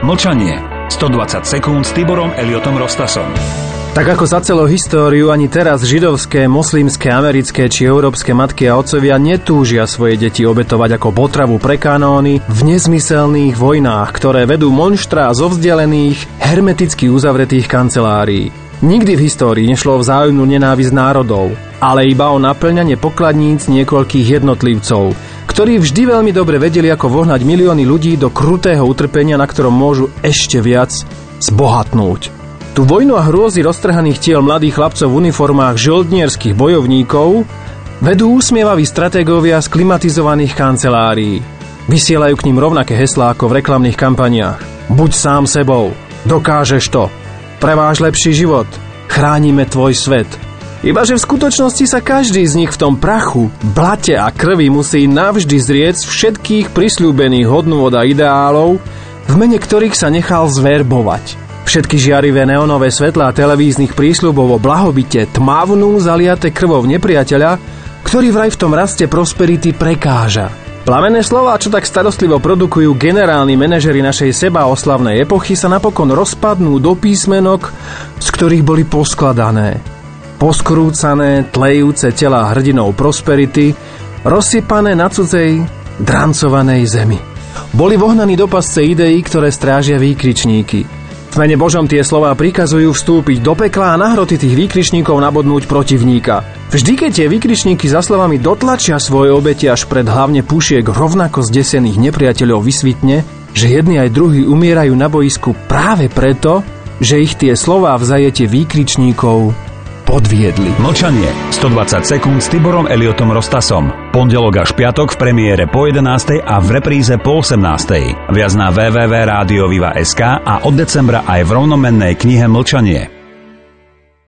Mlčanie. 120 sekúnd s Tiborom Elliotom Rostasom. Tak ako za celú históriu, ani teraz židovské, moslimské, americké či európske matky a otcovia netúžia svoje deti obetovať ako potravu pre kanóny v nezmyselných vojnách, ktoré vedú monštrá zo vzdialených, hermeticky uzavretých kancelárií. Nikdy v histórii nešlo o vzájomnú nenávisť národov, ale iba o naplňanie pokladníc niekoľkých jednotlivcov, ktorí vždy veľmi dobre vedeli, ako vohnať milióny ľudí do krutého utrpenia, na ktorom môžu ešte viac zbohatnúť. Tú vojnu a hrôzy roztrhaných tiel mladých chlapcov v uniformách žoldnierských bojovníkov vedú úsmievaví stratégovia z klimatizovaných kancelárií. Vysielajú k ním rovnaké heslá ako v reklamných kampaniách. Buď sám sebou, dokážeš to, preváž lepší život, chránime tvoj svet. Ibaže v skutočnosti sa každý z nich v tom prachu, blate a krvi musí navždy zrieť všetkých prisľúbených hodnôt a ideálov, v mene ktorých sa nechal zverbovať. Všetky žiarivé neonové svetlá televíznych prísľubov o blahobite tmavnú zaliate krvou nepriateľa, ktorý vraj v tom raste prosperity prekáža. Plamenné slová, čo tak starostlivo produkujú generálni manažeri našej sebaoslavnej epochy, sa napokon rozpadnú do písmenok, z ktorých boli poskladané. Poskrúcané, tlejúce tela hrdinov prosperity, rozsypané na cudzej, drancovanej zemi. Boli vohnaní do pasce ideí, ktoré strážia výkričníky. V mene Božom tie slová prikazujú vstúpiť do pekla a na hroty tých výkričníkov nabodnúť protivníka. Vždy, keď tie výkričníky za slovami dotlačia svoje obete až pred hlavne pušiek rovnako zdesených nepriateľov, vysvitne, že jedni aj druhí umierajú na boisku práve preto, že ich tie slová v zajetie výkričníkov podviedli. Mlčanie. 120 sekúnd s Tiborom Elliotom Rostasom. Pondelok až piatok v premiére po 11. a v repríze po 18. Viac na www.radioviva.sk a od decembra aj v rovnomennej knihe Mlčanie.